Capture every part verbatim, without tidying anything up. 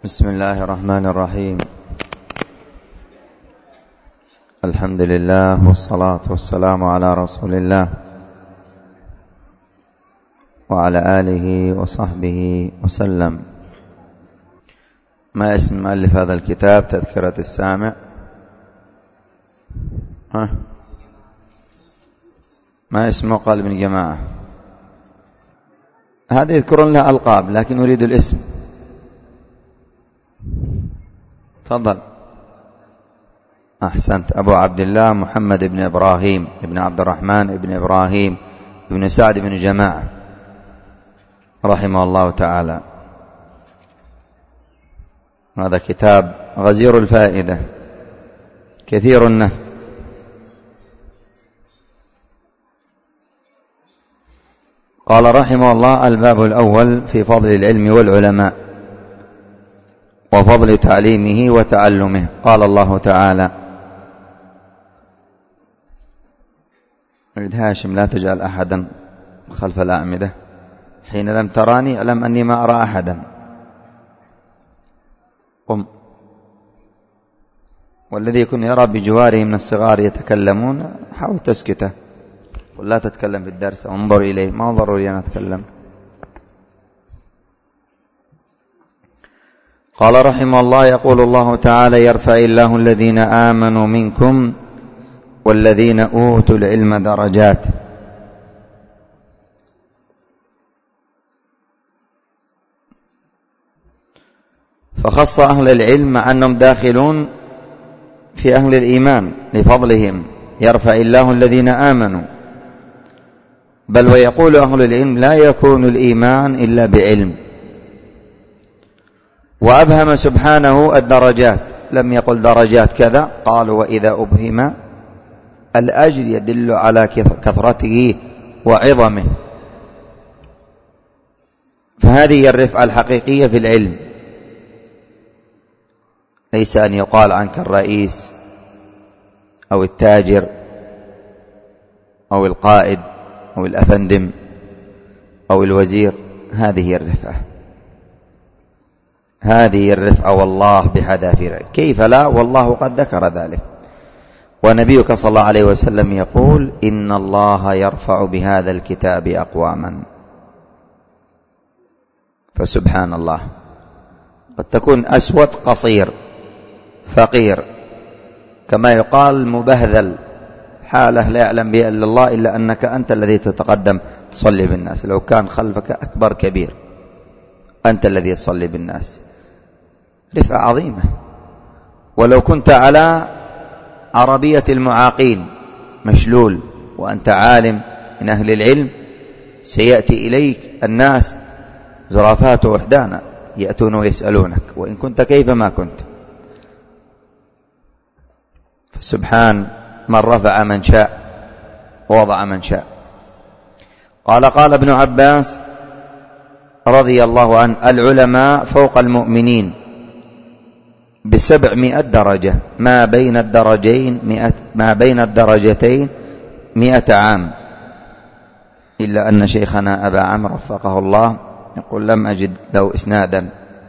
بسم الله الرحمن الرحيم. الحمد لله والصلاة والسلام على رسول الله وعلى آله وصحبه وسلم. ما اسم مؤلف هذا الكتاب؟ تذكرة السامع. ها؟ ما اسمه؟ قال ابن جماعة. هذا يذكرون لها ألقاب لكن أريد الاسم. تفضل. أحسنت. أبو عبد الله محمد بن إبراهيم بن عبد الرحمن بن إبراهيم بن سعد بن جماعة رحمه الله تعالى. هذا كتاب غزير الفائدة كثير النفع. قال رحمه الله: الباب الأول في فضل العلم والعلماء وفضل تعليمه وتعلمه. قال الله تعالى: أريد هاشم لا تجعل أحدا خلف الأعمدة، حين لم تراني أعلم أني ما أرى أحدا. قم. والذي يكون يرى بجواره من الصغار يتكلمون حاول تسكته، قل لا تتكلم في الدرس، انظر إليه، ما ضروري أن أتكلم. قال رحمه الله: يقول الله تعالى: يرفع الله الذين آمنوا منكم والذين أوتوا العلم درجات. فخص أهل العلم مع أنهم داخلون في أهل الإيمان لفضلهم. يرفع الله الذين آمنوا، بل ويقول أهل العلم: لا يكون الإيمان إلا بعلم. وأبهم سبحانه الدرجات، لم يقل درجات كذا، قالوا: وإذا أبهم الأجر يدل على كثرته وعظمه. فهذه هي الرفعة الحقيقية في العلم، ليس أن يقال عنك الرئيس أو التاجر أو القائد أو الأفندم أو الوزير. هذه هي الرفعة، هذه الرفعة والله بحذافيرها. كيف لا؟ والله قد ذكر ذلك. ونبيك صلى الله عليه وسلم يقول: إن الله يرفع بهذا الكتاب أقواما. فسبحان الله، قد تكون أسود قصير فقير، كما يقال مبهذل، حالة لا يعلم بها إلا الله، إلا أنك أنت الذي تتقدم تصلي بالناس. لو كان خلفك أكبر كبير أنت الذي تصلي بالناس. رفعة عظيمة. ولو كنت على عربية المعاقين مشلول وأنت عالم من أهل العلم، سيأتي إليك الناس زرافات وحدانا يأتون ويسألونك وإن كنت كيف ما كنت. فسبحان من رفع من شاء ووضع من شاء. قال قال ابن عباس رضي الله عنه: العلماء فوق المؤمنين بسبعمائة درجة، ما بين الدرجين مئة ما بين الدرجتين مئة عام. إلا أن شيخنا أبا عمرو وفقه الله يقول: لم أجد له إسنادا،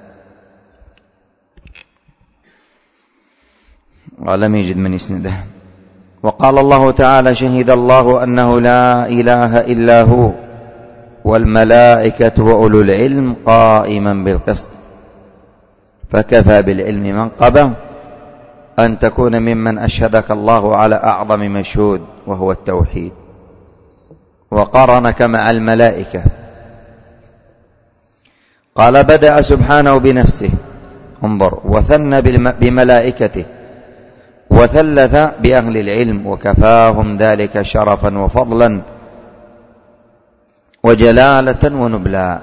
ولم يجد من يسنده. وقال الله تعالى: شهد الله أنه لا إله إلا هو والملائكة وأولو العلم قائما بالقسط. فكفى بالعلم منقبة أن تكون ممن أشهدك الله على أعظم مشهود وهو التوحيد، وقارنك مع الملائكة. قال: بدأ سبحانه بنفسه، انظر، وثنى بملائكته، وثلث بأهل العلم، وكفاهم ذلك شرفا وفضلا وجلالة ونبلا.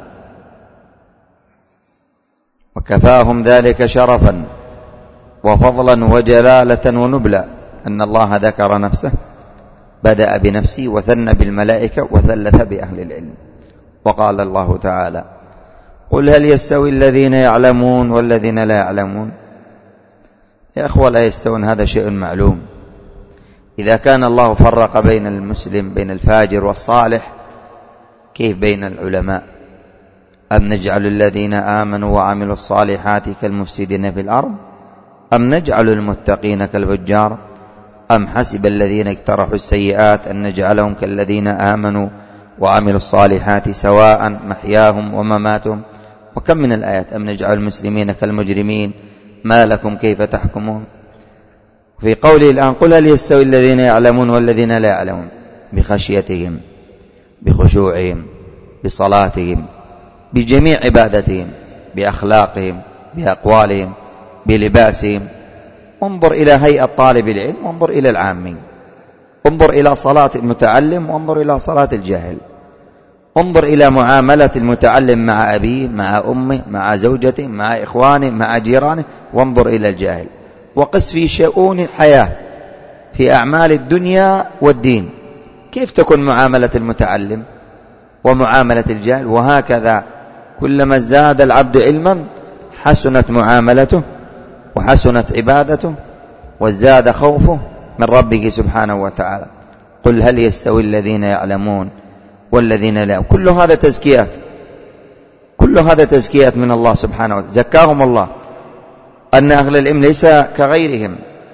وكفاهم ذلك شرفا وفضلا وجلالة ونبلا أن الله ذكر نفسه، بدأ بنفسه وثنى بالملائكة وثلث بأهل العلم. وقال الله تعالى: قل هل يستوي الذين يعلمون والذين لا يعلمون؟ يا أخوة، لا يستوون، هذا شيء معلوم. إذا كان الله فرق بين المسلم بين الفاجر والصالح، كيف بين العلماء؟ أم نجعل الذين آمنوا وعملوا الصالحات كالمفسدين في الأرض أم نجعل المتقين كالفجار أم حسب الذين اقترحوا السيئات أن نجعلهم كالذين آمنوا وعملوا الصالحات سواء محياهم ومماتهم. وكم من الآيات. أم نجعل المسلمين كالمجرمين ما لكم كيف تحكمون. في قوله الآن قل هل يستوي الذين يعلمون والذين لا يعلمون بخشيتهم بخشوعهم بصلاتهم بجميع عبادتهم بأخلاقهم بأقوالهم بلباسهم. انظر إلى هيئة طالب العلم وانظر إلى العامي. انظر إلى صلاة المتعلم وانظر إلى صلاة الجاهل. انظر إلى معاملة المتعلم مع أبيه مع أمه مع زوجته مع إخوانه مع جيرانه وانظر إلى الجاهل. وقس في شؤون الحياة في أعمال الدنيا والدين كيف تكون معاملة المتعلم ومعاملة الجاهل. وهكذا كلما ازداد العبد علما حسنت معاملته وحسنت عبادته وازداد خوفه من ربه سبحانه وتعالى. قل هل يستوي الذين يعلمون والذين لا. كل هذا تزكيات كل هذا تزكيات من الله سبحانه وتعالى. زكاهم الله أن أهل العلم ليس كغيرهم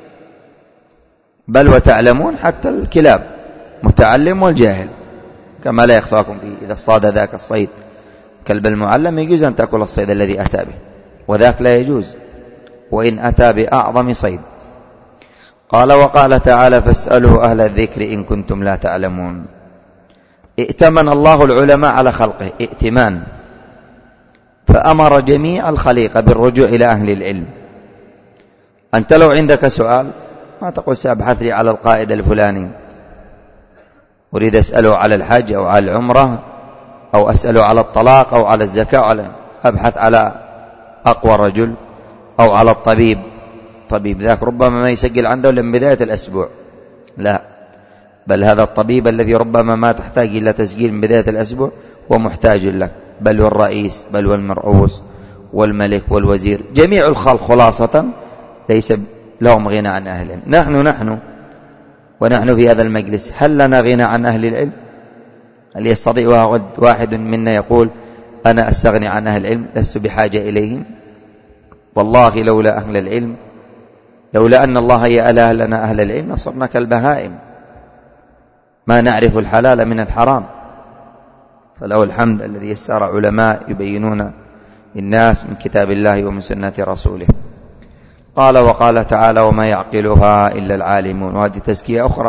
بل وتعلمون حتى الكلاب متعلم والجاهل كما لا يخفاكم فيه. إذا صاد ذاك الصيد كلب المعلم يجوز أن تأكل الصيد الذي أتى به وذاك لا يجوز وإن أتى بأعظم صيد. قال وقال تعالى فاسألوا أهل الذكر إن كنتم لا تعلمون. ائتمن الله العلماء على خلقه ائتمان فأمر جميع الخليقة بالرجوع إلى أهل العلم. أنت لو عندك سؤال ما تقول سأبحث لي على القائد الفلاني أريد أسأله على الحج أو على العمرة أو أسأله على الطلاق أو على الزكاة أو على أبحث على أقوى رجل أو على الطبيب. طبيب ذاك ربما ما يسجل عنده من بداية الأسبوع لا بل هذا الطبيب الذي ربما ما تحتاج إلى تسجيل من بداية الأسبوع ومحتاج لك بل والرئيس بل والمرؤوس والملك والوزير جميع الخلق خلاصة ليس لهم غنى عن أهل العلم. نحن نحن ونحن في هذا المجلس هل لنا غنى عن أهل العلم؟ هل يستطيع واحد منا يقول أنا أستغني عن أهل العلم لست بحاجة إليهم؟ والله لولا أهل العلم لولا أن الله يأله لنا أهل العلم لصرنا كالبهائم ما نعرف الحلال من الحرام. فله الحمد الذي يسر علماء يبينون الناس من كتاب الله ومن سنة رسوله. قال وقال تعالى وما يعقلها إلا العالمون. وهذه تزكية أخرى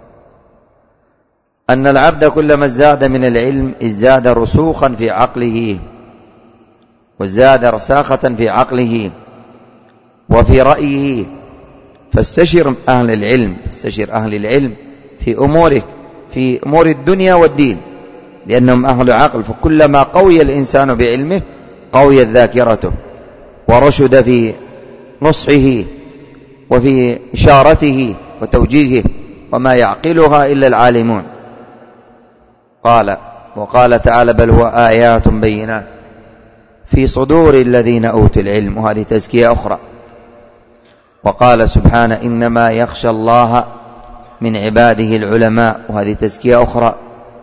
أن العبد كلما ازداد من العلم ازداد رسوخا في عقله وازداد رساخة في عقله وفي رأيه. فاستشر أهل العلم فاستشر أهل العلم في أمورك في أمور الدنيا والدين لأنهم أهل عقل. فكلما قوي الإنسان بعلمه قويت ذاكرته ورشد في نصحه وفي إشارته وتوجيهه. وما يعقلها إلا العالمون. قال وقال تعالى بل هو آيات بينات في صدور الذين أوتوا العلم. وهذه تزكية أخرى. وقال سبحانه إنما يخشى الله من عباده العلماء. وهذه تزكية أخرى.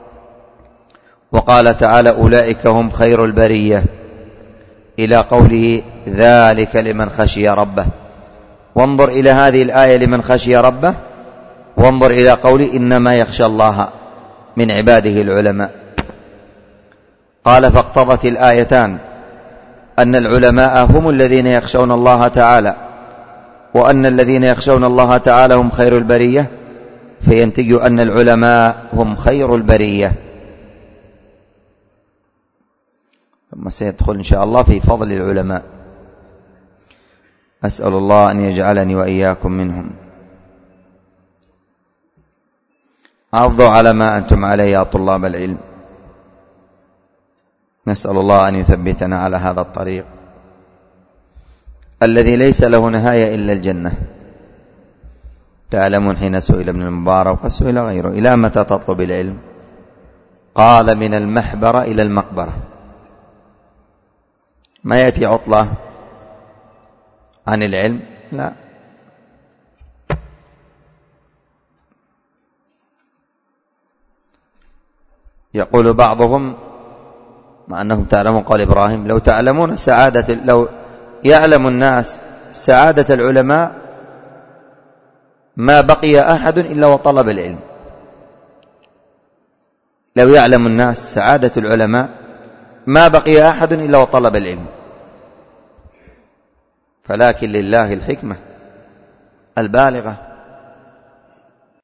وقال تعالى أولئك هم خير البرية إلى قوله ذلك لمن خشي ربه. وانظر إلى هذه الآية لمن خشي ربه وانظر إلى قوله إنما يخشى الله من عباده العلماء. قال فاقتضت الآيتان أن العلماء هم الذين يخشون الله تعالى وأن الذين يخشون الله تعالى هم خير البرية فينتج أن العلماء هم خير البرية. ثم سيدخل إن شاء الله في فضل العلماء. أسأل الله أن يجعلني وإياكم منهم. عرضوا على ما أنتم عليه يا طلاب العلم. نسأل الله أن يثبتنا على هذا الطريق الذي ليس له نهاية إلا الجنة. تعلمون حين سئل ابن المبارك وسئل غيره إلى متى تطلب العلم؟ قال من المحبرة إلى المقبرة. ما يأتي عطلة عن العلم لا. يقول بعضهم مع أنهم تعلمون قال إبراهيم لو تعلمون سعادة لو يعلم الناس سعادة العلماء ما بقي أحد إلا وطلب العلم. لو يعلم الناس سعادة العلماء ما بقي أحد إلا وطلب العلم. فلكن لله الحكمة البالغة